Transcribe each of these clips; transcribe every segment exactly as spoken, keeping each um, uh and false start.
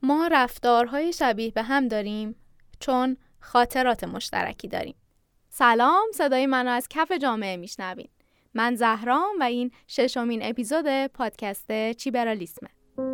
ما رفتارهای شبیه به هم داریم چون خاطرات مشترکی داریم. سلام، صدای منو از کف جامعه میشنوین. من زهرام و این ششمین اپیزود پادکست چیبرالیسمه.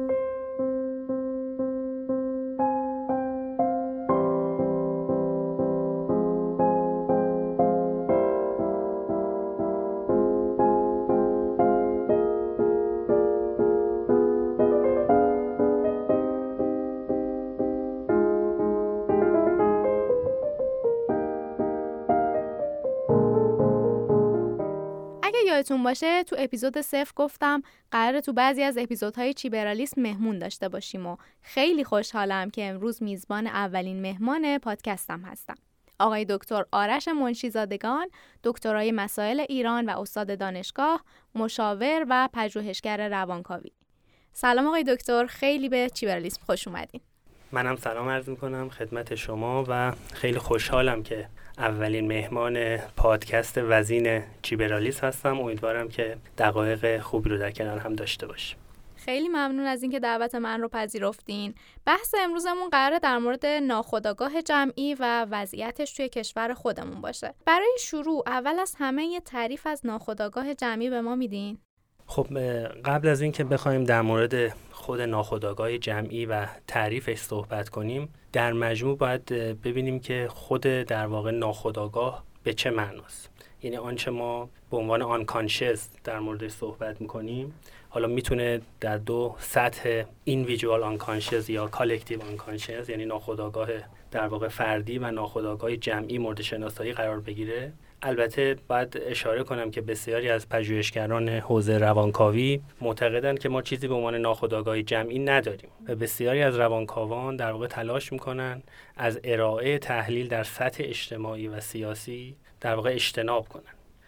یادتون باشه تو اپیزود صفر گفتم قراره تو بعضی از اپیزودهای چیبرالیسم مهمون داشته باشیم و خیلی خوشحالم که امروز میزبان اولین مهمان پادکستم هستم. آقای دکتر آرش منشیزادگان، دکترای مسائل ایران و استاد دانشگاه، مشاور و پژوهشگر روانکاوی. سلام آقای دکتر، خیلی به چیبرالیسم خوش اومدین. منم سلام عرض میکنم خدمت شما و خیلی خوشحالم که اولین مهمان پادکست وزین چیبرالیسم هستم. امیدوارم که دقایق خوبی رو در کنار هم داشته باشیم. خیلی ممنون از اینکه دعوت من رو پذیرفتین. بحث امروزمون قراره در مورد ناخودآگاه جمعی و وضعیتش توی کشور خودمون باشه. برای شروع اول از همه یه تعریف از ناخودآگاه جمعی به ما میدین؟ خب قبل از این که بخوایم در مورد خود ناخودآگاه جمعی و تعریفش صحبت کنیم، در مجموع باید ببینیم که خود در واقع ناخودآگاه به چه معناست. یعنی آنچه ما به عنوان unconscious در موردش صحبت میکنیم، حالا میتونه در دو سطح individual unconscious یا collective unconscious، یعنی ناخودآگاه در واقع فردی و ناخودآگاه جمعی مورد شناسایی قرار بگیره. البته باید اشاره کنم که بسیاری از پژوهشگران حوزه روانکاوی معتقدند که ما چیزی به عنوان ناخودآگاه جمعی نداریم و بسیاری از روانکاوان در واقع تلاش میکنن از ارائه تحلیل در سطح اجتماعی و سیاسی در واقع اجتناب کنن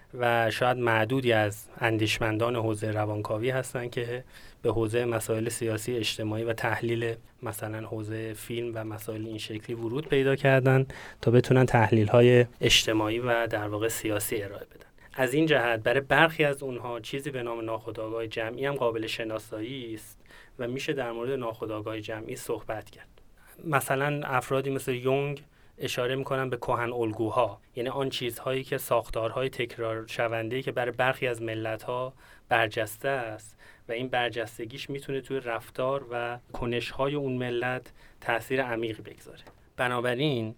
و شاید معدودی از اندیشمندان حوزه روانکاوی هستند که به حوزه مسائل سیاسی اجتماعی و تحلیل مثلا حوزه فیلم و مسائل این شکلی ورود پیدا کردن تا بتونن تحلیل‌های اجتماعی و در واقع سیاسی ارائه بدن. از این جهت برای برخی از اونها چیزی به نام ناخودآگاه جمعی هم قابل شناسایی است و میشه در مورد ناخودآگاه جمعی صحبت کرد. مثلا افرادی مثل یونگ اشاره میکنن به کهن الگوها، یعنی آن چیزهایی که ساختارهای تکرار شونده‌ای که برای برخی از ملت‌ها برجسته است و این برجستگیش میتونه توی رفتار و کنش‌های اون ملت تأثیر عمیقی بگذاره. بنابراین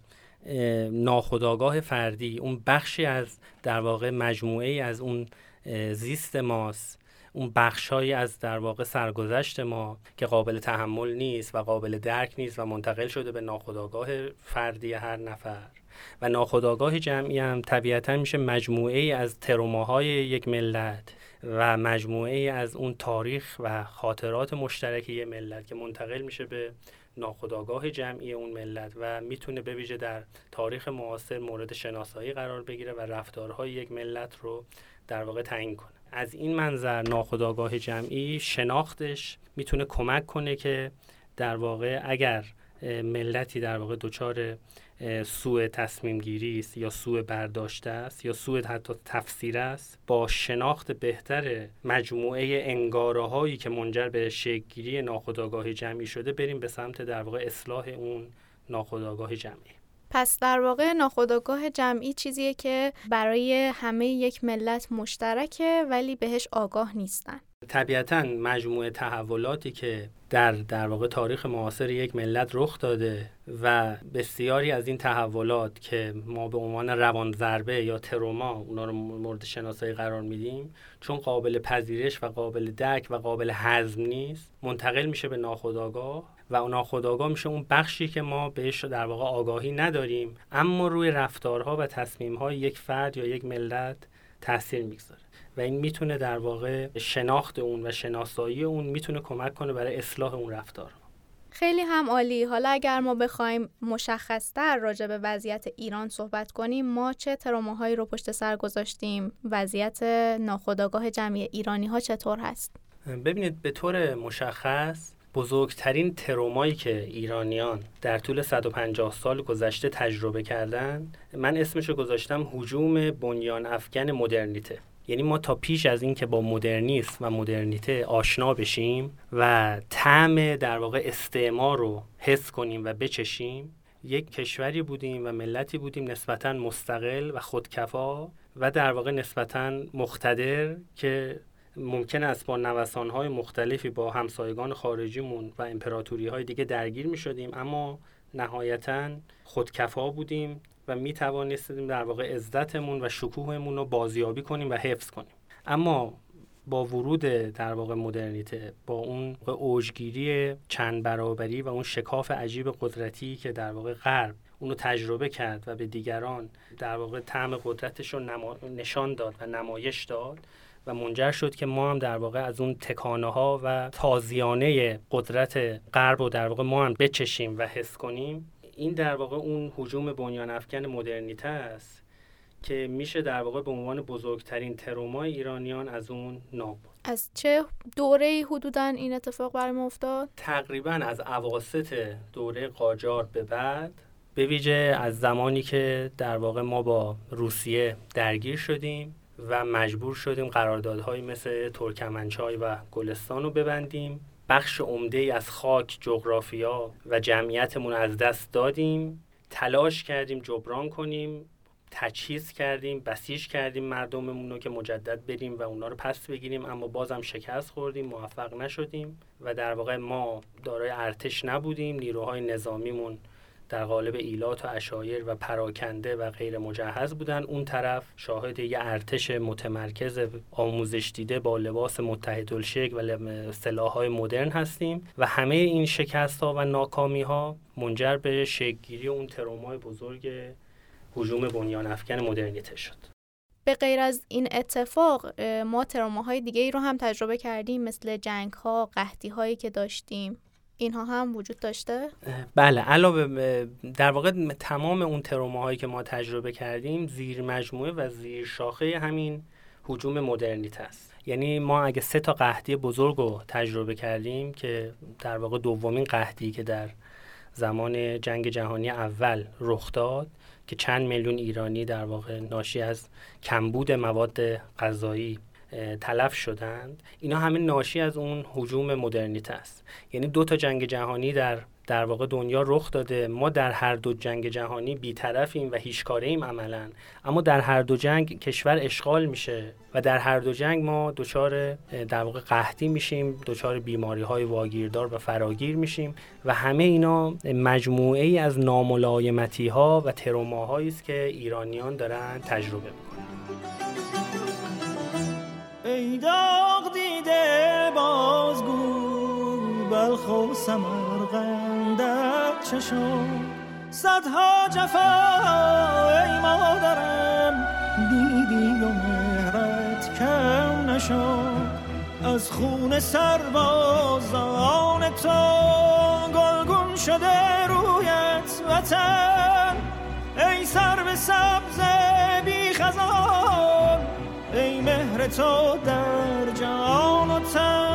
ناخودآگاه فردی اون بخشی از در واقع مجموعه‌ای از اون زیست ماست، اون بخشایی از در واقع سرگذشت ما که قابل تحمل نیست و قابل درک نیست و منتقل شده به ناخودآگاه فردی هر نفر. و ناخودآگاه جمعی هم طبیعتاً میشه مجموعه‌ای از تروماهای یک ملت و مجموعه‌ای از اون تاریخ و خاطرات مشترک یک ملت که منتقل میشه به ناخودآگاه جمعی اون ملت و میتونه به ویژه در تاریخ معاصر مورد شناسایی قرار بگیره و رفتارهای یک ملت رو در واقع تعیین کنه. از این منظر ناخودآگاه جمعی شناختش میتونه کمک کنه که در واقع اگر ملتی در واقع دچار سوء تصمیم گیری است یا سوء برداشته است یا سوء حتی تفسیر است، با شناخت بهتر مجموعه انگاره‌هایی که منجر به شکل‌گیری ناخودآگاه جمعی شده بریم به سمت در واقع اصلاح اون ناخودآگاه جمعی. پس در واقع ناخودآگاه جمعی چیزیه که برای همه یک ملت مشترکه ولی بهش آگاه نیستن. طبیعتاً مجموعه تحولاتی که در در واقع تاریخ معاصر یک ملت رخ داده و بسیاری از این تحولات که ما به عنوان روان ضربه یا تروما اونا رو مورد شناسایی قرار میدیم، چون قابل پذیرش و قابل درک و قابل هضم نیست، منتقل میشه به ناخودآگاه و اون ناخودآگاه میشه اون بخشی که ما بهش در واقع آگاهی نداریم اما روی رفتارها و تصمیم‌های یک فرد یا یک ملت تاثیر میگذاره و این میتونه در واقع شناخت اون و شناسایی اون میتونه کمک کنه برای اصلاح اون رفتار. خیلی هم عالی. حالا اگر ما بخوایم مشخص‌تر راجع به وضعیت ایران صحبت کنیم، ما چه تروماهایی رو پشت سر گذاشتیم؟ وضعیت ناخودآگاه جمعی ایرانی‌ها چطور هست؟ ببینید به طور مشخص بزرگترین ترومایی که ایرانیان در طول صد و پنجاه سال گذشته تجربه کردن، من اسمشو گذاشتم هجوم بنیان افکن مدرنیته. یعنی ما تا پیش از این که با مدرنیسم و مدرنیته آشنا بشیم و طعم در واقع استعمار رو حس کنیم و بچشیم. یک کشوری بودیم و ملتی بودیم نسبتاً مستقل و خودکفا و در واقع نسبتاً مقتدر که ممکن است با نوسان‌های مختلفی با همسایگان خارجیمون و امپراتوری‌های دیگه درگیر می‌شدیم، اما نهایتاً خودکفا بودیم و می‌توانستیم در واقع عزتمون و شکوهمون رو بازیابی کنیم و حفظ کنیم. اما با ورود در واقع مدرنیته، با اون اوجگیری چند برابری و اون شکاف عجیب قدرتی که در واقع غرب اونو تجربه کرد و به دیگران در واقع طعم قدرتش رو نما... نشان داد و نمایش داد و منجر شد که ما هم در واقع از اون تکانه ها و تازیانه قدرت غرب رو در واقع ما هم بچشیم و حس کنیم. این در واقع اون هجوم بنیان افکن مدرنیته است که میشه در واقع به عنوان بزرگترین ترومای ایرانیان از اون نام برد. از چه دوره‌ای حدوداً این اتفاق برای ما افتاد؟ تقریباً از اواسط دوره قاجار به بعد، به ویژه از زمانی که در واقع ما با روسیه درگیر شدیم و مجبور شدیم قراردادهایی مثل ترکمنچای و گلستان رو ببندیم. بخش عمده‌ای از خاک، جغرافیا و جمعیتمون از دست دادیم. تلاش کردیم جبران کنیم، تجهیز کردیم، بسیج کردیم مردممون رو که مجدد بریم و اونا رو پس بگیریم، اما بازم شکست خوردیم، موفق نشدیم و در واقع ما دارای ارتش نبودیم. نیروهای نظامیمون در قالب ایلات و عشایر و پراکنده و غیر مجهز بودن. اون طرف شاهد یه ارتش متمرکز آموزش دیده با لباس متحدالشکل و سلاح‌های مدرن هستیم و همه این شکست‌ها و ناکامی‌ها منجر به شکل‌گیری اون ترومای بزرگ هجوم بنیان افکن مدرنیته شد. به غیر از این اتفاق ما تروماهای دیگه ای رو هم تجربه کردیم، مثل جنگ‌ها، قحطی‌هایی که داشتیم. اینها هم وجود داشته؟ بله، علاوه در واقع تمام اون تروماهایی که ما تجربه کردیم زیر مجموعه و زیر شاخه همین هجوم مدرنیته است. یعنی ما اگه سه تا قحطی بزرگ رو تجربه کردیم که در واقع دومین قحطی که در زمان جنگ جهانی اول رخ داد که چند میلیون ایرانی در واقع ناشی از کمبود مواد غذایی تلف شدند، اینا همه ناشی از اون هجوم مدرنیته است. یعنی دو تا جنگ جهانی در در واقع دنیا رخ داده، ما در هر دو جنگ جهانی بی‌طرفیم و هیچکاره‌ایم عملاً، اما در هر دو جنگ کشور اشغال میشه و در هر دو جنگ ما دچار در واقع قحطی میشیم، دچار بیماری‌های واگیردار و فراگیر میشیم و همه اینا مجموعه‌ای از ناملایمتی‌ها و تروماهایی است که ایرانیان دارن تجربه می‌کنن. ای داغ دیده بازگو بلخ و سمرقندت چشم، صدها جفا ای مادرم دیدی و مهرت کم نشد. از خون سربازان تو گلگون شده رویت وطن، ای سرو سبز بی خزان، ای مهر تو در جان و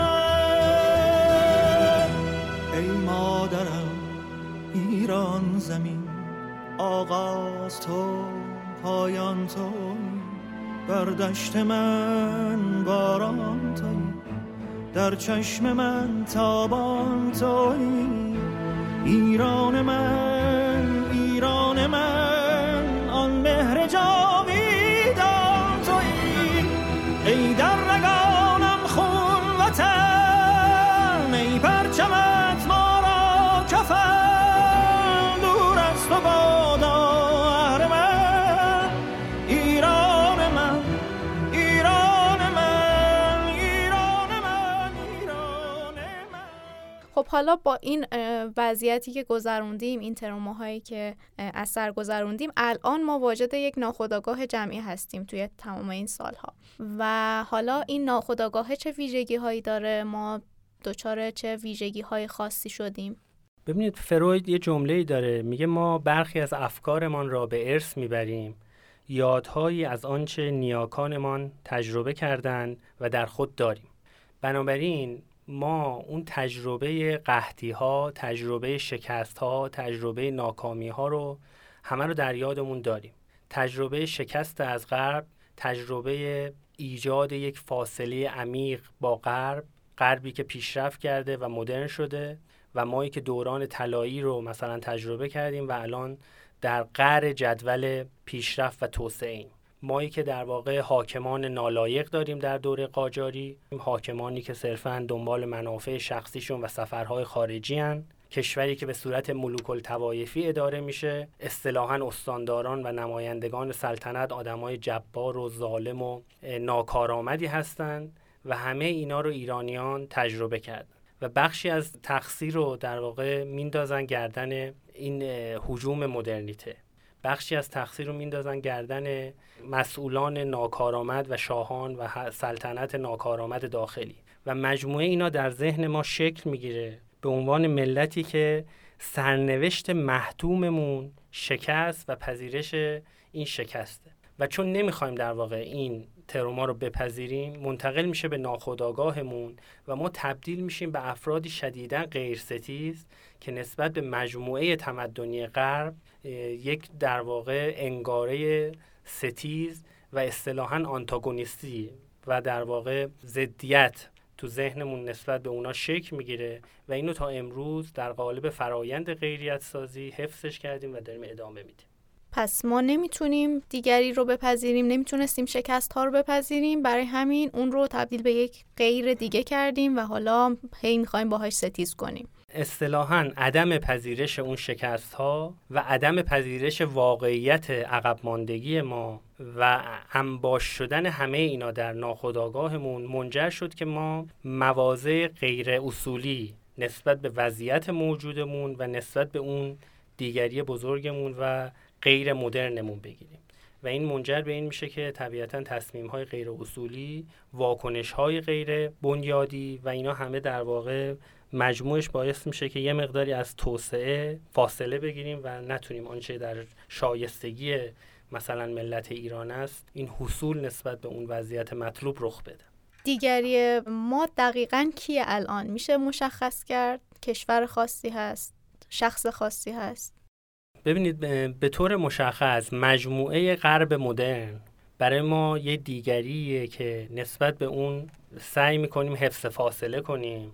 تن. ای مادرم ایران زمین، آغاز تو پایان تو، بر دشت من باران تویی، در چشم من تابان تویی. ایران من، ایران من، آن مهر جاویدان تویی. ای در رگانم خون وطن، ای پرچمت ما را کفن، دور از تو بادا اهرمن. ایران من، ایران من، ایران من، ایران من. خب حالا با این وضعیتی که گذروندیم، این تروماهایی که از سر گذروندیم، الان ما واجد یک ناخودآگاه جمعی هستیم توی تمام این سالها و حالا این ناخودآگاه چه ویژگی هایی داره؟ ما دچار چه ویژگی های خاصی شدیم؟ ببینید، فروید یه جمله‌ای داره، میگه ما برخی از افکارمان را به ارث میبریم، یادهایی از آنچه نیاکانمان تجربه کردند و در خود داریم. بنابراین ما اون تجربه قحطی ها، تجربه شکست ها، تجربه ناکامی ها رو همه رو در یادمون داریم. تجربه شکست از غرب، تجربه ایجاد یک فاصله عمیق با غرب، غربی که پیشرفت کرده و مدرن شده و مایی که دوران طلایی رو مثلا تجربه کردیم و الان در قعر جدول پیشرفت و توسعه ایم. مایی که در واقع حاکمان نالایق داریم در دوره قاجاری، حاکمانی که صرفاً دنبال منافع شخصیشون و سفرهای خارجی هن. کشوری که به صورت ملوک الطوایفی اداره میشه، اصطلاحاً استانداران و نمایندگان سلطنت آدمای جبار و ظالم و ناکارآمدی هستند و همه اینا رو ایرانیان تجربه کردن و بخشی از تقصیر رو در واقع میندازن گردن این هجوم مدرنیته. بخشی از تقصیر رو میندازن گردن مسئولان ناکارآمد و شاهان و سلطنت ناکارآمد داخلی و مجموعه اینا در ذهن ما شکل میگیره به عنوان ملتی که سرنوشت محتوممون شکست و پذیرش این شکسته و چون نمیخوایم در واقع این تروما رو بپذیریم منتقل میشه به ناخودآگاهمون و ما تبدیل میشیم به افرادی شدیداً غیرستیز که نسبت به مجموعه تمدنی غرب یک در واقع انگاره ستیز و اصطلاحاً آنتاگونیستی و در واقع ضدیت تو ذهنمون نسبت به اونا شکل میگیره و اینو تا امروز در قالب فرایند غیریت سازی حفظش کردیم و داریم ادامه میدیم. پس ما نمیتونیم دیگری رو بپذیریم، نمیتونستیم شکست ها رو بپذیریم، برای همین اون رو تبدیل به یک غیر دیگه کردیم و حالا هی میخوایم باهاش ستیز کنیم. اصطلاحاً عدم پذیرش اون شکست ها و عدم پذیرش واقعیت عقب ماندگی ما و انباش شدن همه اینا در ناخودآگاهمون منجر شد که ما مواضع غیر اصولی نسبت به وضعیت موجودمون و نسبت به اون دیگری بزرگمون و غیر مدرنمون بگیریم و این منجر به این میشه که طبیعتاً تصمیم‌های غیر اصولی، واکنش‌های غیر بنیادی و اینا همه در واقع مجموعش باعث میشه که یه مقداری از توسعه فاصله بگیریم و نتونیم آنچه در شایستگی مثلا ملت ایران است این حصول نسبت به اون وضعیت مطلوب رخ بده. دیگری ما دقیقاً کیه الان؟ میشه مشخص کرد؟ کشور خاصی هست؟ شخص خاصی هست؟ ببینید به طور مشخص مجموعه غرب مدرن برای ما یه دیگریه که نسبت به اون سعی میکنیم حفظ فاصله کنیم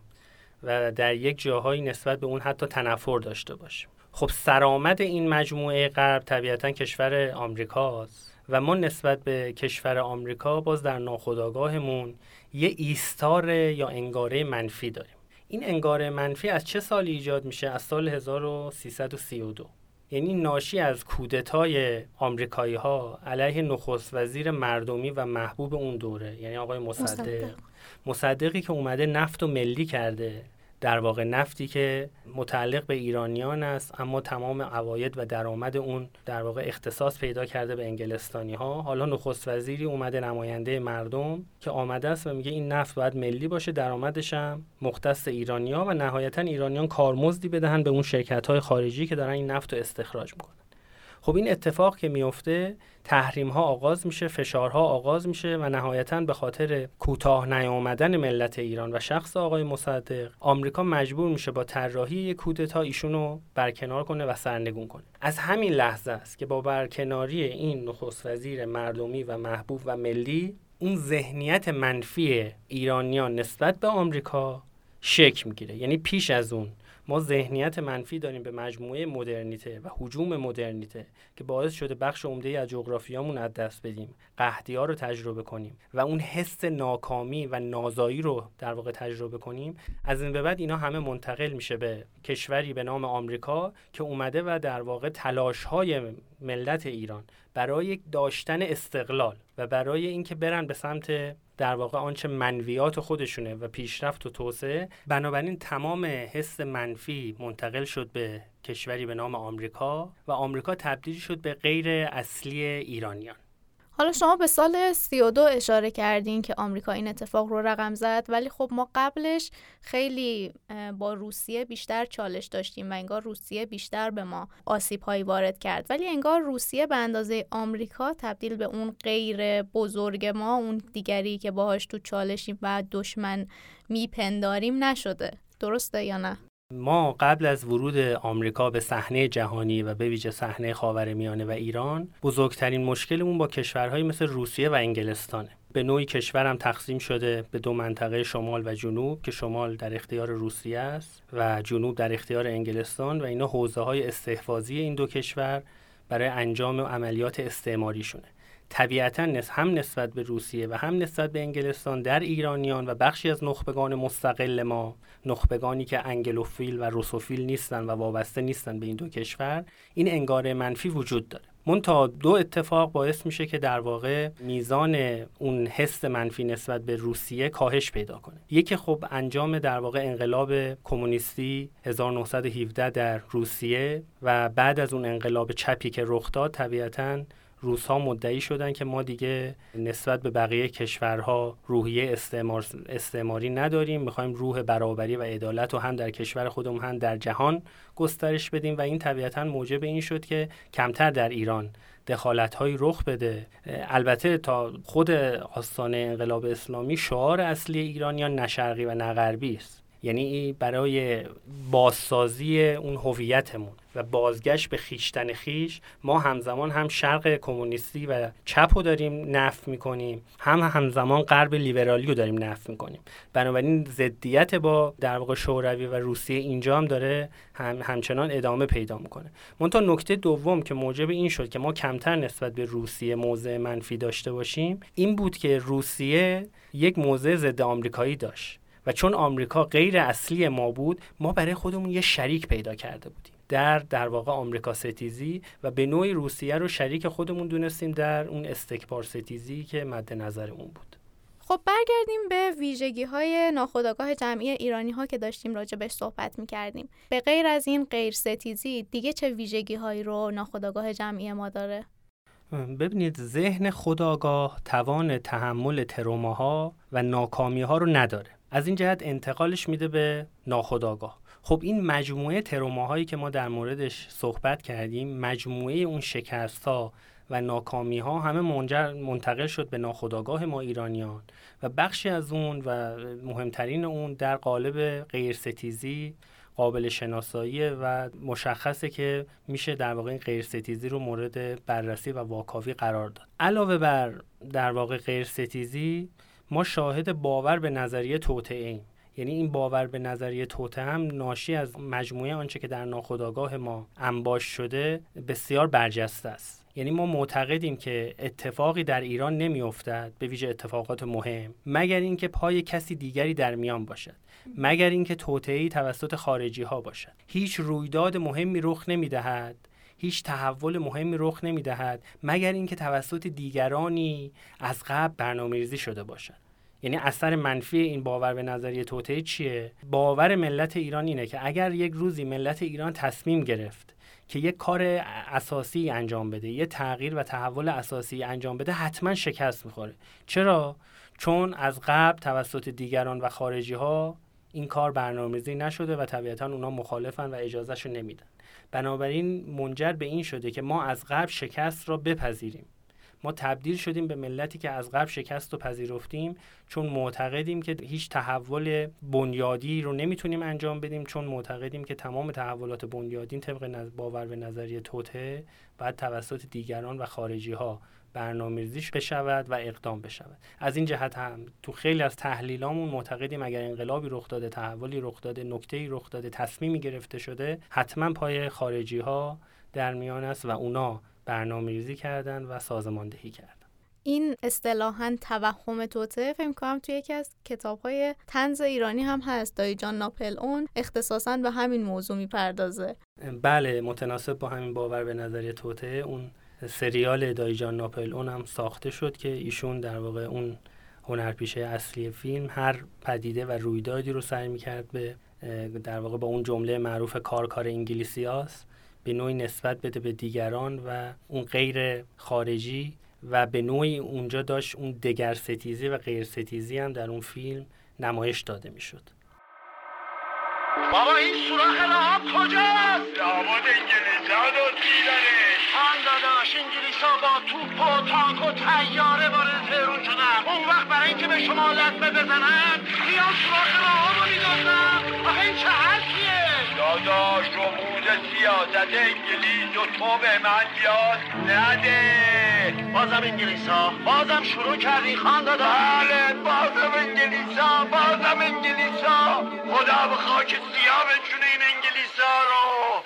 و در یک جاهایی نسبت به اون حتی تنفر داشته باشیم. خب سرآمد این مجموعه غرب طبیعتاً کشور آمریکاست و ما نسبت به کشور آمریکا باز در ناخودآگاهمون یه ایستار یا انگاره منفی داریم. این انگاره منفی از چه سالی ایجاد میشه؟ از سال هزار و سیصد و سی و دو، یعنی ناشی از کودتای آمریکایی ها علیه نخست وزیر مردمی و محبوب اون دوره، یعنی آقای مصدق. مصدقی که اومده نفت و ملی کرده، در واقع نفتی که متعلق به ایرانیان است اما تمام عواید و درآمد اون در واقع اختصاص پیدا کرده به انگلستانی ها. حالا نخست وزیری اومده نماینده مردم که آمده است و میگه این نفت باید ملی باشه، درآمدش هم مختص ایرانی‌ها و نهایتاً ایرانیان کارمزدی بدهن به اون شرکت‌های خارجی که دارن این نفت رو استخراج میکنن. خب این اتفاق که میفته، تحریم ها آغاز میشه، فشارها آغاز میشه و نهایتاً به خاطر کوتاه نیامدن ملت ایران و شخص آقای مصدق، آمریکا مجبور میشه با طراحی یک کودتا ایشونو برکنار کنه و سرنگون کنه. از همین لحظه است که با برکناری این نخست وزیر مردمی و محبوب و ملی، اون ذهنیت منفی ایرانیان نسبت به آمریکا شکل میگیره. یعنی پیش از اون ما ذهنیت منفی داریم به مجموعه مدرنیته و هجوم مدرنیته که باعث شده بخش عمده از جغرافیامون از دست بدیم، قحطی‌ها رو تجربه کنیم و اون حس ناکامی و نازایی رو در واقع تجربه کنیم. از این به بعد اینا همه منتقل میشه به کشوری به نام آمریکا که اومده و در واقع تلاش‌های ملت ایران برای داشتن استقلال و برای اینکه برن به سمت در واقع آنچه منویات خودشونه و پیشرفت و توسعه، بنابراین تمام حس منفی منتقل شد به کشوری به نام آمریکا و آمریکا تبدیل شد به غیر اصلی ایرانیان. حالا شما به سال سی و دو اشاره کردین که آمریکا این اتفاق رو رقم زد، ولی خب ما قبلش خیلی با روسیه بیشتر چالش داشتیم و انگار روسیه بیشتر به ما آسیب‌هایی وارد کرد، ولی انگار روسیه به اندازه آمریکا تبدیل به اون غیر بزرگ ما، اون دیگری که باهاش تو چالشیم و دشمن میپنداریم نشده. درسته یا نه؟ ما قبل از ورود آمریکا به صحنه جهانی و به ویژه صحنه خاورمیانه و ایران، بزرگترین مشکلمون با کشورهایی مثل روسیه و انگلستانه. به نوعی کشورم تقسیم شده به دو منطقه شمال و جنوب که شمال در اختیار روسیه است و جنوب در اختیار انگلستان و اینا حوزه‌های استحفاظی این دو کشور برای انجام عملیات استعماریشونه. طبیعتاً هم نسبت به روسیه و هم نسبت به انگلستان در ایرانیان و بخشی از نخبگان مستقل ما، نخبگانی که انگلوفیل و روسوفیل نیستن و وابسته نیستن به این دو کشور، این انگاره منفی وجود داره. منتها دو اتفاق باعث میشه که در واقع میزان اون حس منفی نسبت به روسیه کاهش پیدا کنه. یکی خب انجام در واقع انقلاب کمونیستی هزار و نهصد و هفده در روسیه و بعد از اون انقلاب چپی که رخ داد، طبیعتاً روس‌ها مدعی شدن که ما دیگه نسبت به بقیه کشورها روحیه استعمار استعماری نداریم، می‌خوایم روح برابری و عدالت رو هم در کشور خودمون هم در جهان گسترش بدیم و این طبیعتاً موجب این شد که کمتر در ایران دخالت‌هایی رخ بده. البته تا خود آستانه انقلاب اسلامی شعار اصلی ایرانیان نه شرقی و نه غربی است، یعنی برای بازسازی اون هویتمون و بازگشت به خیشتن خیش ما همزمان هم شرق کمونیستی و چپ رو داریم نفی میکنیم، هم همزمان غرب لیبرالی رو داریم نفی میکنیم. بنابراین ضدیت با در واقع شوروی و روسیه اینجا هم داره هم همچنان ادامه پیدا میکنه. منتها نکته دوم که موجب این شد که ما کمتر نسبت به روسیه موضع منفی داشته باشیم این بود که روسیه یک موضع ضد آمریکایی داشت و چون آمریکا غیر اصلی ما بود، ما برای خودمون یه شریک پیدا کرده بودیم در در واقع آمریکا ستیزی و به نوعی روسیه رو شریک خودمون دونستیم در اون استکبار ستیزی که مد نظرمون بود. خب برگردیم به ویژگی‌های ناخودآگاه جمعی ایرانی‌ها که داشتیم راجع بهش صحبت می‌کردیم. به غیر از این غیر ستیزی دیگه چه ویژگی‌هایی رو ناخودآگاه جمعی ما داره؟ ببینید، ذهن خودآگاه توان تحمل تروماها و ناکامی‌ها رو نداره. از این جهت انتقالش میده به ناخودآگاه. خب این مجموعه تروماهایی که ما در موردش صحبت کردیم، مجموعه اون شکست‌ها و ناکامی‌ها همه منجر منتقل شد به ناخودآگاه ما ایرانیان و بخشی از اون و مهمترین اون در قالب غیرستیزی قابل شناسایی و مشخصه که میشه در واقع این غیرستیزی رو مورد بررسی و واکاوی قرار داد. علاوه بر در واقع غیرستیزی ما شاهد باور به نظریه توطئه‌ایم. یعنی این باور به نظریه توطئه هم ناشی از مجموعه آنچه که در ناخودآگاه ما انباش شده بسیار برجسته است. یعنی ما معتقدیم که اتفاقی در ایران نمی‌افتد، به ویژه اتفاقات مهم، مگر اینکه پای کسی دیگری در میان باشد، مگر اینکه توطئه‌ای توسط خارجی‌ها باشد. هیچ رویداد مهمی رخ نمی‌دهد، هیچ تحول مهمی رخ نمی‌دهد مگر اینکه توسط دیگرانی از قبل برنامه‌ریزی شده باشد. یعنی اثر منفی این باور به نظریه توطئه چیه؟ باور ملت ایران اینه که اگر یک روزی ملت ایران تصمیم گرفت که یک کار اساسی انجام بده، یه تغییر و تحول اساسی انجام بده، حتما شکست می‌خوره. چرا؟ چون از قبل توسط دیگران و خارجی‌ها این کار برنامه‌ریزی نشده و طبیعتاً اونا مخالفن و اجازهشو نمیدن. بنابراین منجر به این شده که ما از قبل شکست را بپذیریم. ما تبدیل شدیم به ملتی که از قبل شکست رو پذیرفتیم، چون معتقدیم که هیچ تحول بنیادی رو نمیتونیم انجام بدیم، چون معتقدیم که تمام تحولات بنیادی طبق باور به نظریه توطئه باید توسط دیگران و خارجی‌ها برنامه‌ریزی بشود و اقدام بشود. از این جهت هم تو خیلی از تحلیلامون معتقدیم اگر انقلابی رخ داده، تحولی رخ داده، نکته‌ای رخ داده، تصمیمی گرفته شده، حتما پای خارجی‌ها در میان است و اونا برنامه‌ریزی کردن و سازماندهی کردن. این اصطلاحاً توهم توطئه فکر کنم توی یکی از کتاب‌های طنز ایرانی هم هست. دایی جان ناپل اون اختصاصاً به همین موضوع میپردازه. بله، متناسب با همین باور به نظریه توطئه اون سریال دایی جان ناپل اون هم ساخته شد که ایشون در واقع اون هنرپیشه اصلی فیلم هر پدیده و رویدادی رو سعی می‌کرد به در واقع با اون جمله معروف کار کار انگلیسیاست به نوعی نسبت بده به دیگران و اون غیر خارجی و به نوعی اونجا داشت اون دگر ستیزی و غیر ستیزی هم در اون فیلم نمایش داده میشد. بابا این سوراخ راه کجاست؟ لابد انگلیس‌ها دزدیدنه. آن داداش، انگلیس‌ها با توپ و تانک و طیاره وارد تهران شدن. اون وقت برای اینکه به شما لطمه بزنن میان سوراخ راه رو میدازن. آخه این چه حرفیه؟ داداش رموز سیاست انگلیس و تو به من یاد نده. بازم انگلیس ها بازم شروع کردی خان دادا؟ بله بازم انگلیس ها بازم انگلیس ها. خدا به خاک سیاه بنشونه این انگلیس ها رو.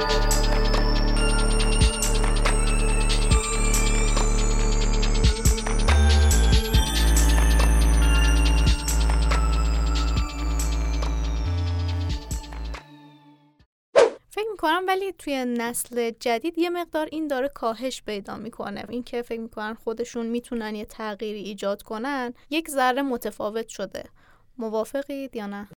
فکر میکنم ولی توی نسل جدید یه مقدار این داره کاهش پیدا میکنه. این که فکر میکنن خودشون میتونن یه تغییری ایجاد کنن یک ذره متفاوت شده. موافقید یا نه؟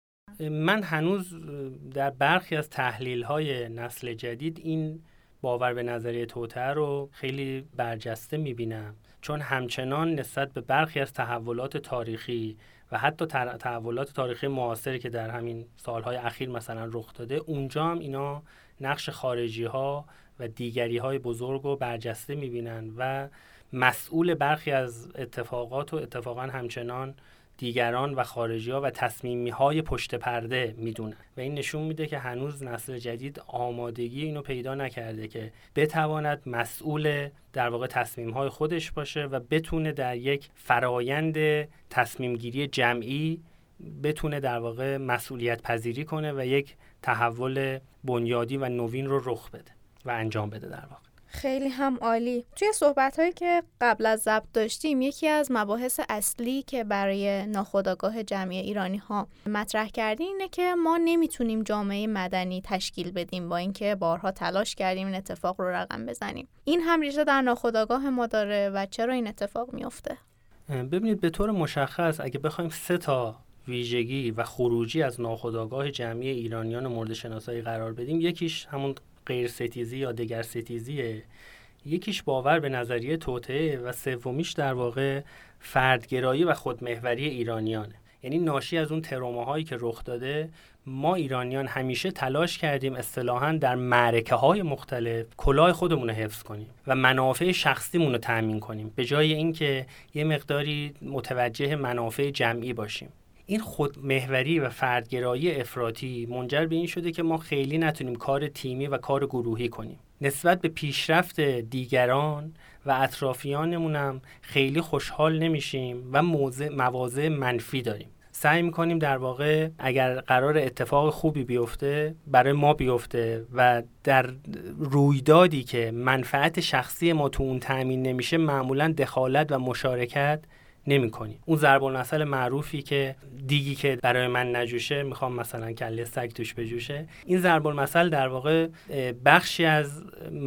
من هنوز در برخی از تحلیل‌های نسل جدید این باور به نظریه توطئه رو خیلی برجسته میبینم، چون همچنان نسبت به برخی از تحولات تاریخی و حتی تحولات تاریخی معاصری که در همین سالهای اخیر مثلا رخ داده، اونجا هم اینا نقش خارجی ها و دیگری های بزرگ رو برجسته میبینن و مسئول برخی از اتفاقات و اتفاقا همچنان دیگران و خارجی ها و تصمیمی های پشت پرده میدونن و این نشون میده که هنوز نسل جدید آمادگی اینو پیدا نکرده که بتواند مسئول در واقع تصمیم های خودش باشه و بتونه در یک فرایند تصمیم گیری جمعی بتونه در واقع مسئولیت پذیری کنه و یک تحول بنیادی و نوین رو رخ بده و انجام بده در واقع. خیلی هم عالی. توی صحبت‌هایی که قبل از ضبط داشتیم یکی از مباحث اصلی که برای ناخودآگاه جمعی ایرانی‌ها مطرح کردیم اینه که ما نمیتونیم جامعه مدنی تشکیل بدیم با اینکه بارها تلاش کردیم این اتفاق رو رقم بزنیم. این هم ریشه در ناخودآگاه ما داره و چرا این اتفاق میفته؟ ببینید به طور مشخص اگه بخوایم سه تا ویژگی و خروجی از ناخودآگاه جمعی ایرانیان مورد شناسایی قرار بدیم، یکیش همون غیر ستیزی یا دگر ستیزیه، یکیش باور به نظریه توطئه و سومیش در واقع فردگرایی و خودمحوری ایرانیانه. یعنی ناشی از اون تروماهایی که رخ داده، ما ایرانیان همیشه تلاش کردیم اصطلاحاً در معرکه‌های مختلف کلاه خودمون رو حفظ کنیم و منافع شخصیمون رو تأمین کنیم به جای اینکه یه مقداری متوجه منافع جمعی باشیم. این خودمحوری و فردگرایی افراطی منجر به این شده که ما خیلی نتونیم کار تیمی و کار گروهی کنیم. نسبت به پیشرفت دیگران و اطرافیانمون هم خیلی خوشحال نمیشیم و موضع مواضع منفی داریم. سعی میکنیم در واقع اگر قرار اتفاق خوبی بیفته برای ما بیفته و در رویدادی که منفعت شخصی ما تو اون تأمین نمیشه معمولاً دخالت و مشارکت نمی کنی. اون ضرب المثل معروفی که دیگی که برای من نجوشه میخوام مثلا کله سگ توش بجوشه، این ضرب المثل در واقع بخشی از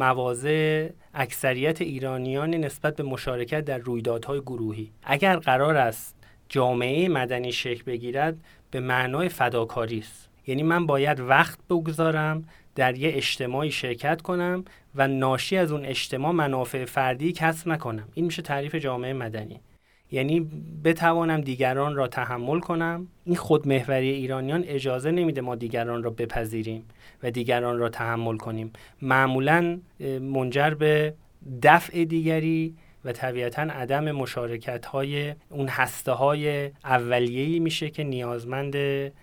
مواضع اکثریت ایرانیان نسبت به مشارکت در رویدادهای گروهی. اگر قرار است جامعه مدنی شکل بگیرد به معنای فداکاری است، یعنی من باید وقت بگذارم در یه اجتماعی شرکت کنم و ناشی از اون اجتماع منافع فردی کسب نکنم. این میشه تعریف جامعه مدنی، یعنی بتوانم دیگران را تحمل کنم. این خودمحوری ایرانیان اجازه نمیده ما دیگران را بپذیریم و دیگران را تحمل کنیم. معمولاً منجر به دفع دیگری و طبیعتاً عدم مشارکت‌های اون هسته‌های اولیه‌ای میشه که نیازمند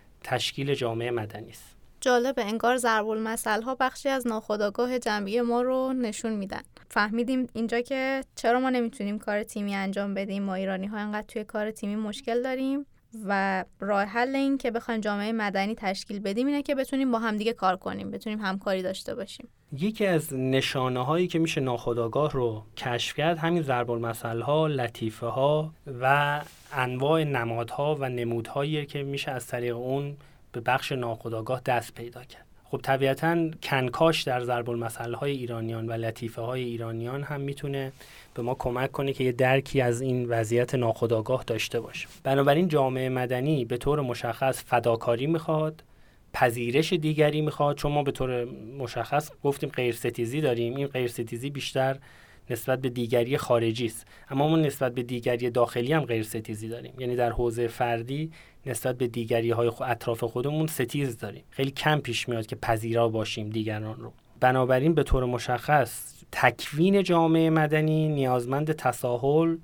تشکیل جامعه مدنی است. جالبه، انگار ضرب المثل ها بخشی از ناخودآگاه جمعی ما رو نشون میدن. فهمیدیم اینجا که چرا ما نمیتونیم کار تیمی انجام بدیم. ما ایرانی ها انقدر توی کار تیمی مشکل داریم و راه حل این که بخوایم جامعه مدنی تشکیل بدیم اینه که بتونیم با همدیگه کار کنیم، بتونیم همکاری داشته باشیم. یکی از نشانه هایی که میشه ناخودآگاه رو کشف کرد همین ضرب المثل ها، لطیفه ها و انواع نمادها و نمودهایی که میشه از طریق اون به بخش ناخودآگاه دست پیدا کرد. خب طبیعتاً کنکاش در ضرب المثل های ایرانیان و لطیفه های ایرانیان هم میتونه به ما کمک کنه که یه درکی از این وضعیت ناخودآگاه داشته باشیم. بنابراین جامعه مدنی به طور مشخص فداکاری میخواد، پذیرش دیگری میخواد، چون ما به طور مشخص گفتیم غیر ستیزی داریم. این غیر ستیزی بیشتر نسبت به دیگری خارجی است، اما ما نسبت به دیگری داخلی هم غیر ستیزی داریم. یعنی در حوزه فردی نسبت به دیگری های اطراف خودمون ستیز داریم. خیلی کم پیش میاد که پذیرا باشیم دیگران رو. بنابراین به طور مشخص تکوین جامعه مدنی نیازمند تساهل،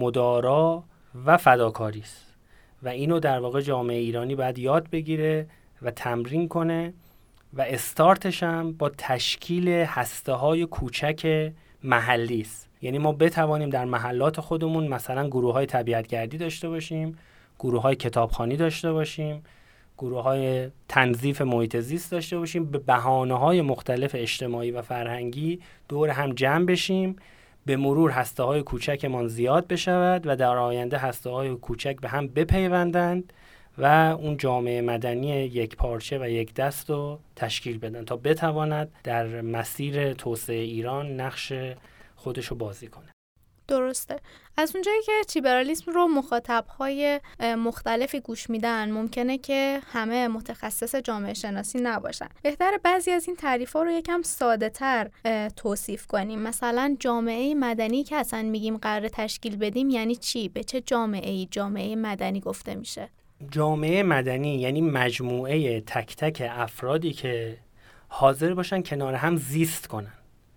مدارا و فداکاری است و اینو در واقع جامعه ایرانی باید یاد بگیره و تمرین کنه و استارتش هم با تشکیل هسته‌های کوچک محلی است. یعنی ما بتوانیم در محلات خودمون مثلا گروه‌های طبیعت‌گردی داشته باشیم، گروه‌های کتابخوانی داشته باشیم، گروه‌های تنظیف محیط زیست داشته باشیم، به بهانه‌های مختلف اجتماعی و فرهنگی دور هم جمع بشیم، به مرور هسته‌های کوچکمان زیاد بشود و در آینده هسته‌های کوچک به هم بپیوندند و اون جامعه مدنی یک پارچه و یک دست رو تشکیل بدن تا بتواند در مسیر توسعه ایران نقش خودشو بازی کنه. درسته. از اونجایی که لیبرالیسم رو مخاطب‌های مختلفی گوش میدن، ممکنه که همه متخصص جامعه شناسی نباشن. بهتره بعضی از این تعریف‌ها رو یکم ساده‌تر توصیف کنیم. مثلا جامعه مدنی که اصلا میگیم قرار تشکیل بدیم یعنی چی؟ به چه جامعه‌ای جامعه مدنی گفته میشه؟ جامعه مدنی یعنی مجموعه تک تک افرادی که حاضر باشن کنار هم زیست کنن.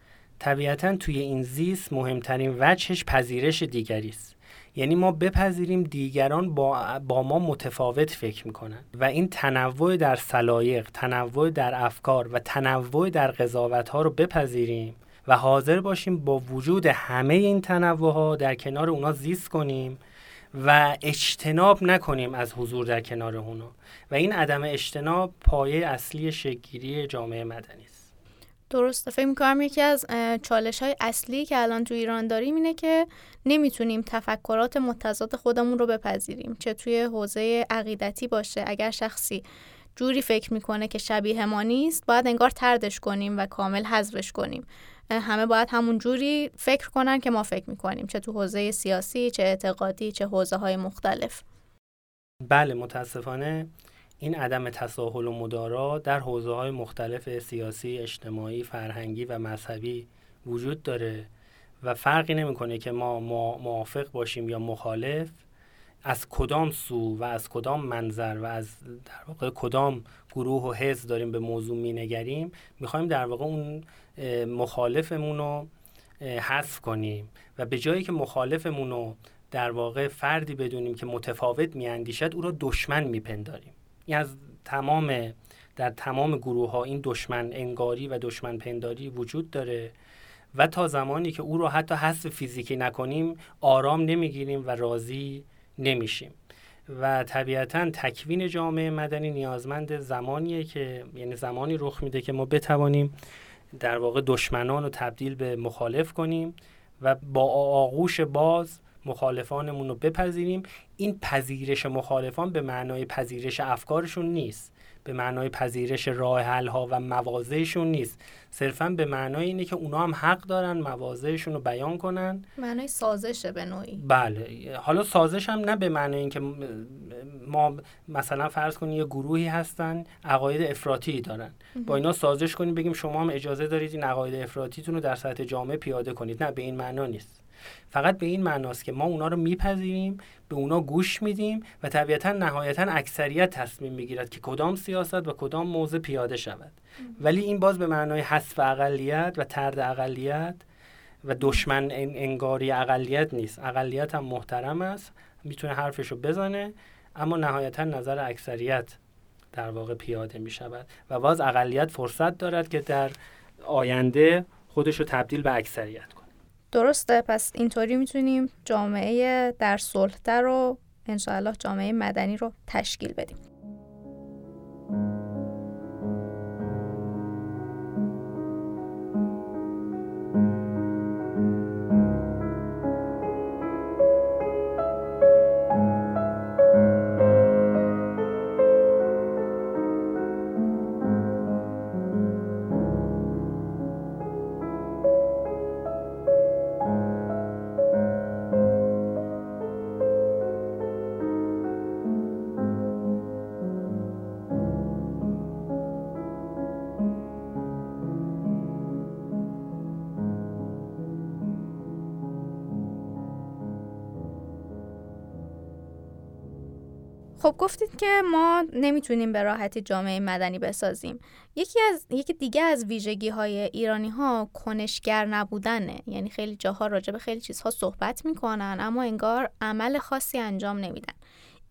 طبیعتاً توی این زیست مهمترین وجهش پذیرش دیگری است. یعنی ما بپذیریم دیگران با, با ما متفاوت فکر میکنن و این تنوع در سلایق، تنوع در افکار و تنوع در قضاوت‌ها رو بپذیریم و حاضر باشیم با وجود همه این تنوع‌ها در کنار اونا زیست کنیم و اجتناب نکنیم از حضور در کنار اونا و این عدم اجتناب پایه اصلی شکل‌گیری جامعه مدنی است. درسته. فکر می‌کنم یکی از چالش‌های اصلی که الان تو ایران داریم اینه که نمیتونیم تفکرات متضاد خودمون رو بپذیریم، چه توی حوزه عقیدتی باشه. اگر شخصی جوری فکر میکنه که شبیه ما نیست، باید انگار طردش کنیم و کامل حذفش کنیم. همه باید همون جوری فکر کنن که ما فکر میکنیم، چه تو حوزه سیاسی، چه اعتقادی، چه حوزه‌های مختلف. بله، متاسفانه این عدم تساهل و مدارا در حوزه‌های مختلف سیاسی، اجتماعی، فرهنگی و مذهبی وجود داره و فرقی نمی‌کنه که ما موافق باشیم یا مخالف، از کدام سو و از کدام منظر و از در واقع کدام گروه و حزب داریم به موضوع می‌نگریم، می‌خوایم در واقع اون مخالفمون رو حذف کنیم و به جایی که مخالفمون رو در واقع فردی بدونیم که متفاوت می‌اندیشد، او را دشمن می‌پنداریم. این از تمام در تمام گروه‌ها این دشمن انگاری و دشمن پنداری وجود داره و تا زمانی که او رو حتی حذف فیزیکی نکنیم آرام نمیگیریم و راضی نمیشیم و طبیعتاً تکوین جامعه مدنی نیازمند زمانیه که یعنی زمانی رخ میده که ما بتوانیم در واقع دشمنان رو تبدیل به مخالف کنیم و با آغوش باز مخالفانمون رو بپذیریم. این پذیرش مخالفان به معنای پذیرش افکارشون نیست، به معنای پذیرش راه حل ها و مواضعشون نیست، صرفاً به معنای اینه که اونا هم حق دارن مواضعشون رو بیان کنن. معنای سازشه به نوعی. بله، حالا سازش هم نه به معنای اینکه ما مثلا فرض کنیم یه گروهی هستن عقاید افراطی دارن، با اینا سازش کنیم بگیم شما هم اجازه دارید این عقاید افراطیتون رو در سطح جامعه پیاده کنید. نه، به این معنا نیست. فقط به این معناست که ما اونا رو میپذیریم، به اونا گوش میدیم و طبیعتا نهایتا اکثریت تصمیم میگیرد که کدام سیاست و کدام موضع پیاده شود. ولی این باز به معنای حذف اقلیت و طرد اقلیت و دشمن انگاری اقلیت نیست. اقلیت هم محترم است، میتونه حرفشو بزنه، اما نهایتا نظر اکثریت در واقع پیاده میشود و باز اقلیت فرصت دارد که در آینده خودشو تبدیل به اکثریت کنه. درسته. پس اینطوری میتونیم جامعه در صلح‌تر و انشاءالله جامعه مدنی رو تشکیل بدیم. خب گفتید که ما نمیتونیم به راحتی جامعه مدنی بسازیم. یکی از یکی دیگه از ویژگی‌های ایرانی‌ها کنشگر نبودنه. یعنی خیلی جاها راجع به خیلی چیزها صحبت میکنن اما انگار عمل خاصی انجام نمیدن.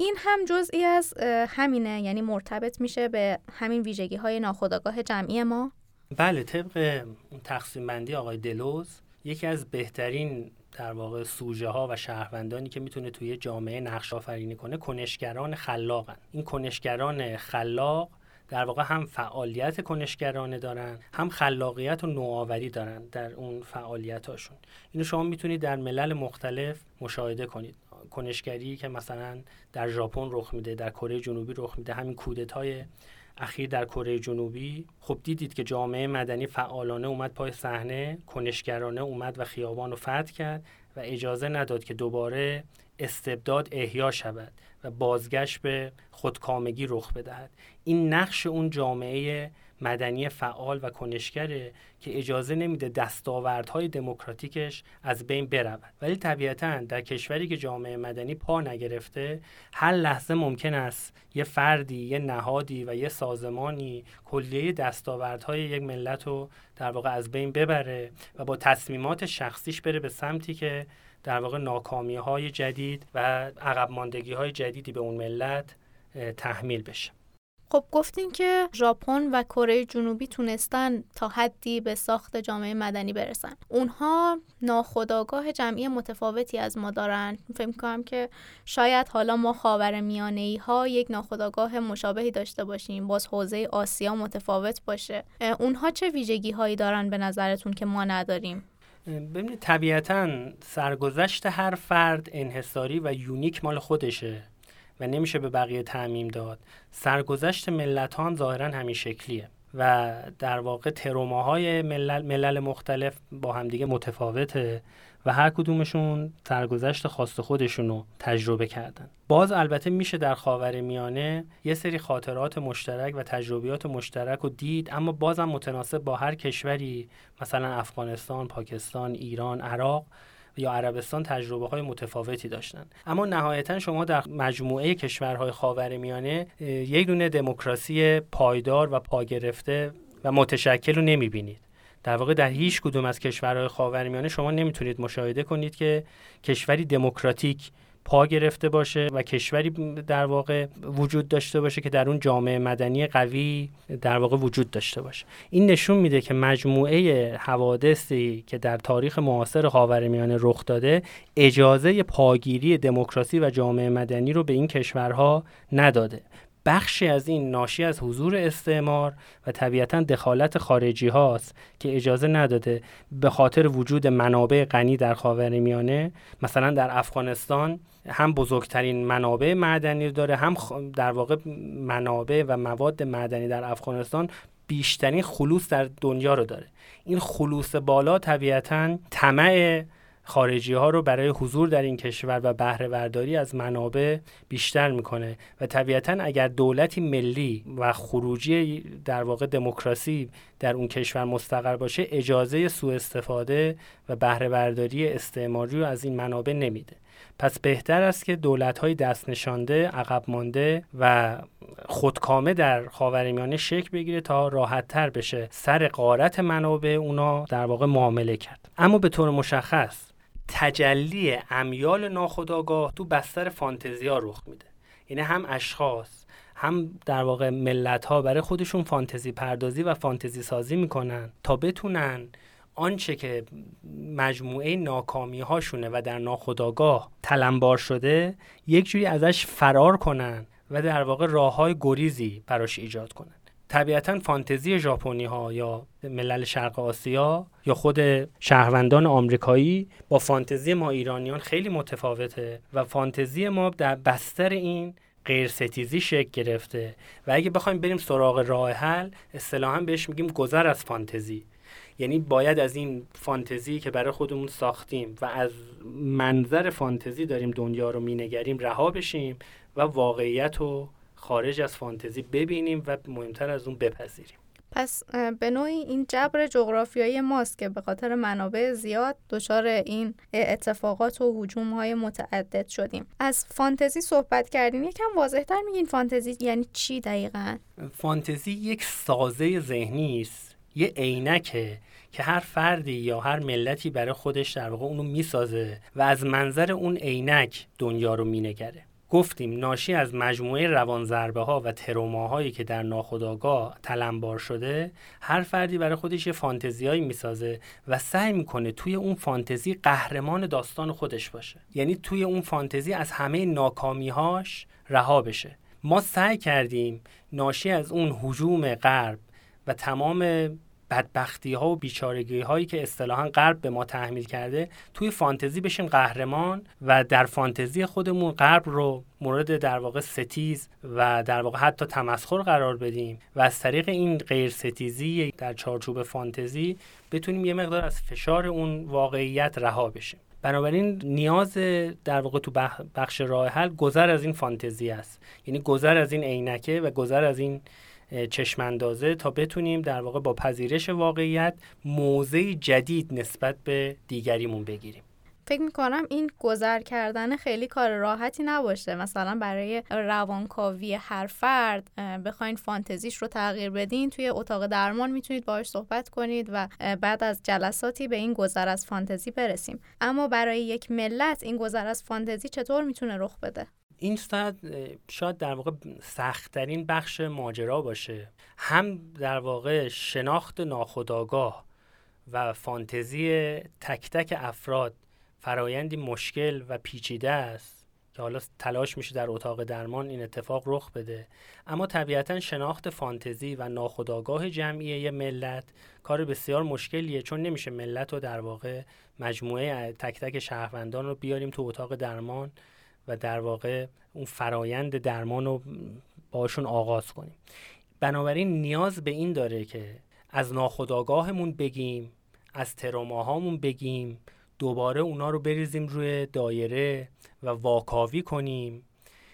این هم جزئی از همینه، یعنی مرتبط میشه به همین ویژگی های ناخودآگاه جمعی ما؟ بله، طبق تقسیم بندی آقای دلوز یکی از بهترین در واقع سوژه ها و شهروندانی که میتونه توی جامعه نقش آفرینی کنه کنشگران خلاقن. این کنشگران خلاق در واقع هم فعالیت کنشگرانه دارن، هم خلاقیت و نوآوری دارن در اون فعالیتاشون. اینو شما میتونید در ملل مختلف مشاهده کنید. کنشگری که مثلا در ژاپن رخ میده، در کره جنوبی رخ میده، همین کودتای اخیر در کره جنوبی، خب دیدید که جامعه مدنی فعالانه اومد پای صحنه، کنشگرانه اومد و خیابان رو فتح کرد و اجازه نداد که دوباره استبداد احیا شود و بازگشت به خودکامگی رخ بدهد. این نقش اون جامعه مدنی فعال و کنشگره که اجازه نمیده دستاوردهای دموکراتیکش از بین برود. ولی طبیعتاً در کشوری که جامعه مدنی پا نگرفته، هر لحظه ممکن است یه فردی، یه نهادی و یه سازمانی کلیه دستاوردهای یک ملت رو در واقع از بین ببره و با تصمیمات شخصیش بره به سمتی که در واقع ناکامی‌های جدید و عقب ماندگی‌های جدیدی به اون ملت تحمیل بشه. خب گفتین که ژاپن و کره جنوبی تونستن تا حدی به ساخت جامعه مدنی برسن. اونها ناخودآگاه جمعی متفاوتی از ما دارن. فکر می‌کنم که شاید حالا ما خاورمیانه‌ای‌ها یک ناخودآگاه مشابهی داشته باشیم، باز حوزه آسیا متفاوت باشه. اونها چه ویژگی‌هایی دارن به نظرتون که ما نداریم؟ ببینید طبیعتاً سرگذشت هر فرد انحصاری و یونیک مال خودشه و نمیشه به بقیه تعمیم داد. سرگذشت ملت ها هم ظاهراً همین شکلیه و در واقع تروماهای ملل, ملل مختلف با همدیگه متفاوته و هر کدومشون سرگذشت خاص خودشونو تجربه کردن. باز البته میشه در خاورمیانه یه سری خاطرات مشترک و تجربیات مشترک رو دید، اما بازم متناسب با هر کشوری، مثلا افغانستان، پاکستان، ایران، عراق یا عربستان تجربه های متفاوتی داشتن. اما نهایتا شما در مجموعه کشورهای خاورمیانه یک دونه دموکراسی پایدار و پاگرفته و متشکل رو نمیبینید. در واقع در هیچ کدوم از کشورهای خاورمیانه شما نمیتونید مشاهده کنید که کشوری دموکراتیک پا گرفته باشه و کشوری در واقع وجود داشته باشه که در اون جامعه مدنی قوی در واقع وجود داشته باشه. این نشون میده که مجموعه حوادثی که در تاریخ معاصر خاورمیانه رخ داده اجازه پاگیری دموکراسی و جامعه مدنی رو به این کشورها نداده. بخشی از این ناشی از حضور استعمار و طبیعتاً دخالت خارجی هاست که اجازه نداده به خاطر وجود منابع غنی در خاورمیانه، مثلا در افغانستان هم بزرگترین منابع معدنی داره، هم در واقع منابع و مواد معدنی در افغانستان بیشترین خلوص در دنیا رو داره. این خلوص بالا طبیعتاً طمع خارجی ها رو برای حضور در این کشور و بهره برداری از منابع بیشتر میکنه و طبیعتاً اگر دولتی ملی و خروجی در واقع دموکراسی در اون کشور مستقر باشه، اجازه سوء استفاده و بهره برداری استعماری رو از این منابع نمیده. پس بهتر است که دولت‌های دست نشانده، عقب مانده و خودکامه در خاورمیانه شکل بگیره تا راحت‌تر بشه سر غارت منابع اونا در واقع معامله کرد. اما به طور مشخص تجلی امیال ناخودآگاه تو بستر فانتزیا رخ میده. یعنی هم اشخاص هم در واقع ملت‌ها برای خودشون فانتزی پردازی و فانتزی سازی میکنن تا بتونن آنچه که مجموعه ناکامی هاشونه و در ناخودآگاه تلمبار شده یک جوری ازش فرار کنن و در واقع راه‌های گریزی براش ایجاد کنن. طبیعتاً فانتزی ژاپنی ها یا ملل شرق آسیا یا خود شهروندان آمریکایی با فانتزی ما ایرانیان خیلی متفاوته و فانتزی ما در بستر این غیر ستیزی شکل گرفته و اگه بخوایم بریم سراغ راه حل، اصطلاحاً بهش میگیم گذر از فانتزی. یعنی باید از این فانتزی که برای خودمون ساختیم و از منظر فانتزی داریم دنیا رو مینگریم رها بشیم و واقعیت رو خارج از فانتزی ببینیم و مهمتر از اون بپذیریم. پس به نوعی این جبر جغرافیایی ماست که به خاطر منابع زیاد دچار این اتفاقات و هجوم‌های متعدد شدیم. از فانتزی صحبت کردین، یکم واضح‌تر میگین فانتزی یعنی چی دقیقاً؟ فانتزی یک سازه ذهنی است، یه عینکه که هر فردی یا هر ملتی برای خودش در واقع اونو میسازه و از منظر اون عینک دنیا رو مینگره. گفتیم ناشی از مجموعه روانضربه ها و تروماهایی که در ناخودآگاه تلمبار شده، هر فردی برای خودش یه فانتزیایی میسازه و سعی میکنه توی اون فانتزی قهرمان داستان خودش باشه. یعنی توی اون فانتزی از همه ناکامیهاش رها بشه. ما سعی کردیم ناشی از اون هجوم غرب و تمام بدبختی ها و بیچارگی هایی که اصطلاحاً غرب به ما تحمیل کرده، توی فانتزی بشیم قهرمان و در فانتزی خودمون غرب رو مورد در واقع ستیز و در واقع حتی تمسخر قرار بدیم و از طریق این غیر ستیزی در چارچوب فانتزی بتونیم یه مقدار از فشار اون واقعیت رها بشیم. بنابراین نیاز در واقع تو بخش راه حل گذر از این فانتزی است، یعنی گذر از این عینکه و گذر از این چشماندازه تا بتونیم در واقع با پذیرش واقعیت موضعی جدید نسبت به دیگریمون بگیریم. فکر میکنم این گذر کردن خیلی کار راحتی نباشه. مثلا برای روانکاوی هر فرد بخواین فانتزیش رو تغییر بدین، توی اتاق درمان میتونید باهاش صحبت کنید و بعد از جلساتی به این گذر از فانتزی برسیم. اما برای یک ملت این گذر از فانتزی چطور میتونه رخ بده؟ این شاید شاید در واقع سخت‌ترین بخش ماجرا باشه. هم در واقع شناخت ناخودآگاه و فانتزی تک تک افراد فرایندی مشکل و پیچیده است که حالا تلاش میشه در اتاق درمان این اتفاق رخ بده. اما طبیعتاً شناخت فانتزی و ناخودآگاه جمعی یه ملت کار بسیار مشکلیه، چون نمیشه ملت رو در واقع مجموعه تک تک شهروندان رو بیاریم تو اتاق درمان و در واقع اون فرایند درمان رو باشون آغاز کنیم. بنابراین نیاز به این داره که از ناخودآگاهمون بگیم، از تروماهامون بگیم، دوباره اونا رو بریزیم روی دایره و واکاوی کنیم.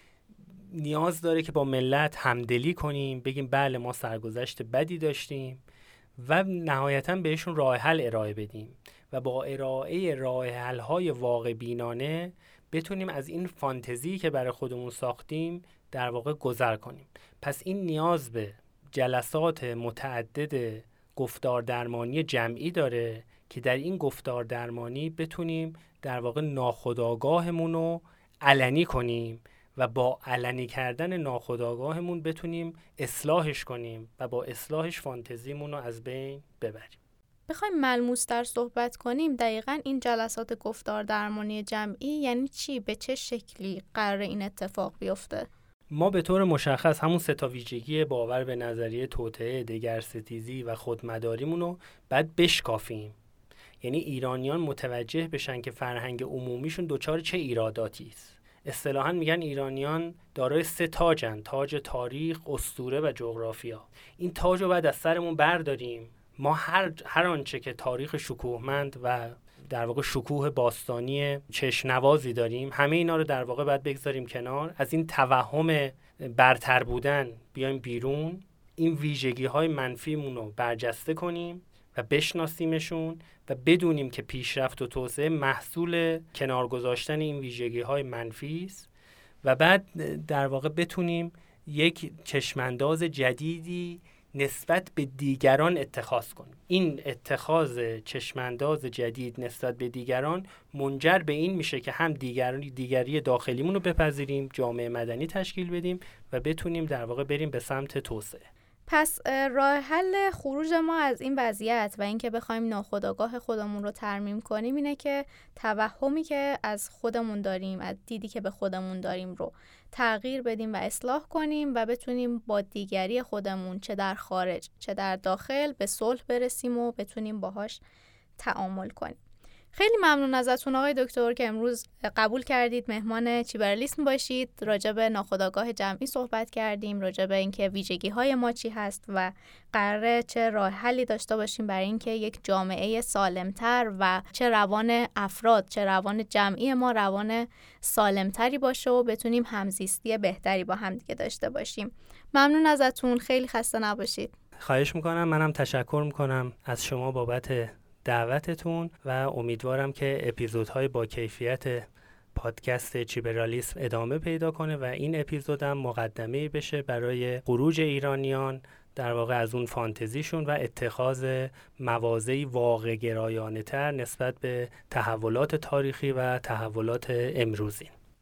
نیاز داره که با ملت همدلی کنیم، بگیم بله ما سرگذشت بدی داشتیم و نهایتاً بهشون راه حل ارائه بدیم و با ارائه راه حل‌های واقع بینانه بتونیم از این فانتزی که برای خودمون ساختیم در واقع گذر کنیم. پس این نیاز به جلسات متعدد گفتار درمانی جمعی داره که در این گفتار درمانی بتونیم در واقع ناخودآگاهمون رو علنی کنیم و با علنی کردن ناخودآگاهمون بتونیم اصلاحش کنیم و با اصلاحش فانتزیمون رو از بین ببریم. بخوایم ملموس‌تر صحبت کنیم، دقیقاً این جلسات گفتار درمانی جمعی یعنی چی؟ به چه شکلی قرار این اتفاق بیفته؟ ما به طور مشخص همون سه تا ویژگی باور به نظریه توطئه، دگرستیزی و خودمداریمون رو باید بشکافیم. یعنی ایرانیان متوجه بشن که فرهنگ عمومیشون دچار چه ایراداتی است. اصطلاحاً میگن ایرانیان دارای سه تاجن: تاج تاریخ، اسطوره و جغرافیا. این تاج رو باید از سرمون برداریم. ما هر هر آنچه که تاریخ شکوهمند و در واقع شکوه باستانی چشم‌نوازی داریم، همه اینا رو در واقع باید بگذاریم کنار. از این توهم برتر بودن بیایم بیرون، این ویژگی‌های منفیمون رو برجسته کنیم و بشناسیمشون و بدونیم که پیشرفت و توسعه محصول کنار گذاشتن این ویژگی‌های منفی است و بعد در واقع بتونیم یک چشمانداز جدیدی نسبت به دیگران اتخاذ کنیم. این اتخاذ چشمانداز جدید نسبت به دیگران منجر به این میشه که هم دیگری دیگری داخلیمون رو بپذیریم، جامعه مدنی تشکیل بدیم و بتونیم در واقع بریم به سمت توسعه. پس راه حل خروج ما از این وضعیت و اینکه بخوایم ناخودآگاه خودمون رو ترمیم کنیم اینه که توهمی که از خودمون داریم، از دیدی که به خودمون داریم رو تغییر بدیم و اصلاح کنیم و بتونیم با دیگری خودمون چه در خارج چه در داخل به صلح برسیم و بتونیم باهاش تعامل کنیم. خیلی ممنون ازتون آقای دکتر که امروز قبول کردید مهمان چیبرالیسم باشید. راجع به ناخودآگاه جمعی صحبت کردیم، راجع به اینکه ویژگی‌های ما چی هست و قراره چه راه حلی داشته باشیم برای اینکه یک جامعه سالمتر و چه روان افراد چه روان جمعی ما روان سالمتری باشه و بتونیم همزیستی بهتری با هم دیگه داشته باشیم. ممنون ازتون، خیلی خسته نباشید. خواهش میکنم. منم تشکر میکنم از شما بابت دعوتتون و امیدوارم که اپیزودهای با کیفیت پادکست چیبرالیسم ادامه پیدا کنه و این اپیزودم مقدمه بشه برای خروج ایرانیان در واقع از اون فانتزیشون و اتخاذ مواضعی واقع گرایانه تر نسبت به تحولات تاریخی و تحولات امروزی.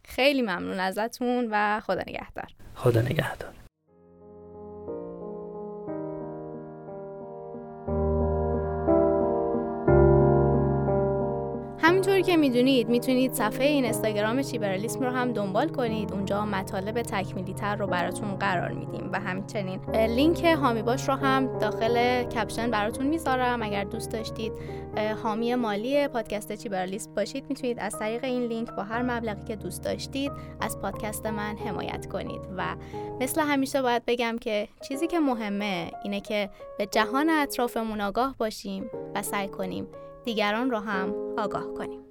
خیلی ممنون ازتون و خدا نگهدار. خدا نگهدار. همینطوری که میدونید میتونید صفحه این اینستاگرام چیبرالیسم رو هم دنبال کنید. اونجا مطالب تکمیلی تر رو براتون قرار میدیم و همچنین لینک حامی باش رو هم داخل کپشن براتون میذارم. اگر دوست داشتید حامی مالی پادکست چیبرالیسم باشید میتونید از طریق این لینک با هر مبلغی که دوست داشتید از پادکست من حمایت کنید. و مثل همیشه باید بگم که چیزی که مهمه اینه که به جهان اطرافمون آگاه باشیم و سعی کنیم دیگران رو هم آگاه کنیم.